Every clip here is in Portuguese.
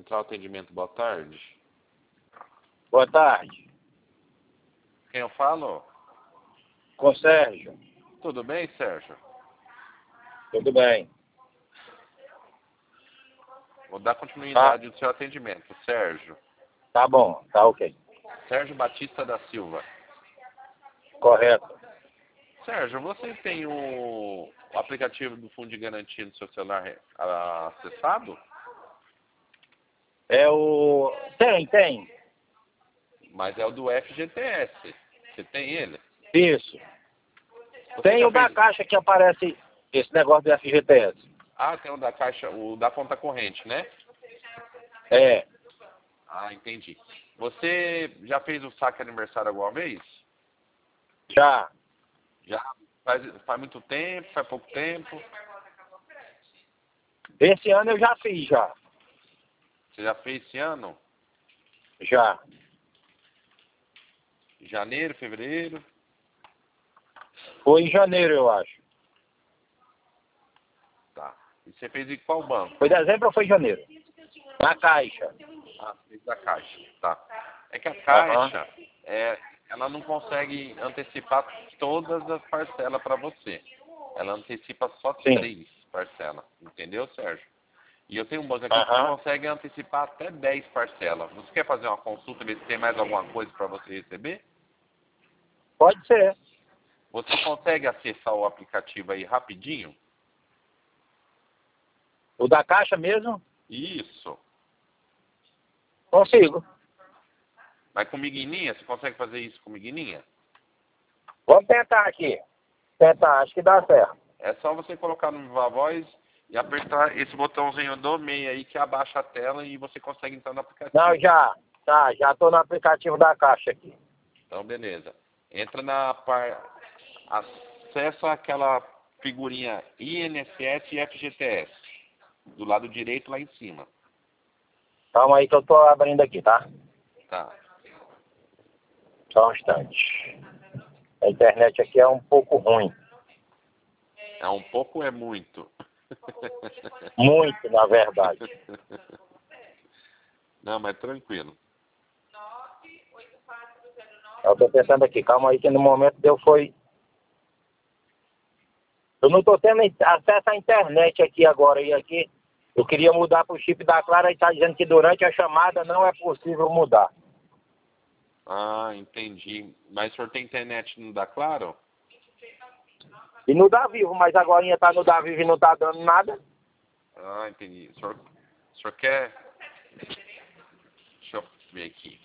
Central Atendimento, boa tarde. Boa tarde. Quem eu falo? Com Sérgio. Tudo bem, Sérgio? Tudo bem. Vou dar continuidade do seu atendimento. Sérgio. Tá bom, tá ok. Sérgio Batista da Silva. Correto. Sérgio, você tem o aplicativo do Fundo de Garantia no seu celular acessado? Tem. Mas é o do FGTS. Você tem ele? Isso. Você Tem já o da fez... Caixa que aparece esse negócio do FGTS. Ah, tem o da Caixa, o da conta corrente, né? É. Ah, entendi. Você já fez o saque aniversário alguma vez? Já. Já? Faz muito tempo? Faz pouco tempo? Esse ano eu já fiz, já. Você já fez esse ano? Já. Janeiro, fevereiro? Foi em janeiro, eu acho. Tá. E você fez em qual banco? Foi dezembro ou foi janeiro? Na Caixa. Ah, fez da Caixa. Tá. É que a Caixa, Aham. ela não consegue antecipar todas as parcelas para você. Ela antecipa só Sim. 3 parcelas. Entendeu, Sérgio? E eu tenho um banco aqui que Aham. consegue antecipar até 10 parcelas. Você quer fazer uma consulta, ver se tem mais alguma coisa para você receber? Pode ser. Você consegue acessar o aplicativo aí rapidinho? O da Caixa mesmo? Isso. Consigo. Mas com Miguininha, você consegue fazer isso com Miguininha? Vamos tentar aqui. Tentar, acho que dá certo. É só você colocar no Viva Voz e apertar esse botãozinho do meio aí que abaixa a tela e você consegue entrar no aplicativo. Não, já. Tá, já tô no aplicativo da Caixa aqui. Então, beleza. Entra acessa aquela figurinha INSS e FGTS. Do lado direito lá em cima. Calma aí que eu tô abrindo aqui, tá? Tá. Só um instante. A internet aqui é um pouco ruim. É um pouco ou é muito? Muito, na verdade. Não, mas tranquilo. Eu tô pensando aqui, calma aí que no momento foi... Eu não tô tendo acesso à internet aqui agora. E aqui eu queria mudar pro chip da Clara e tá dizendo que durante a chamada não é possível mudar. Ah, entendi. Mas o senhor tem internet não dá claro? E no Dá Vivo, mas agora tá no Dá Vivo e não tá dando nada. Ah, entendi. O senhor quer... Deixa eu ver aqui.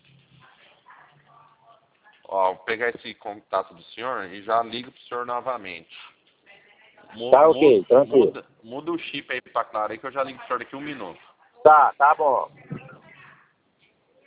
Ó, vou pegar esse contato do senhor e já ligo pro senhor novamente. Tá ok, tranquilo. Muda o chip aí pra Clara aí que eu já ligo pro senhor daqui 1 minuto. Tá bom.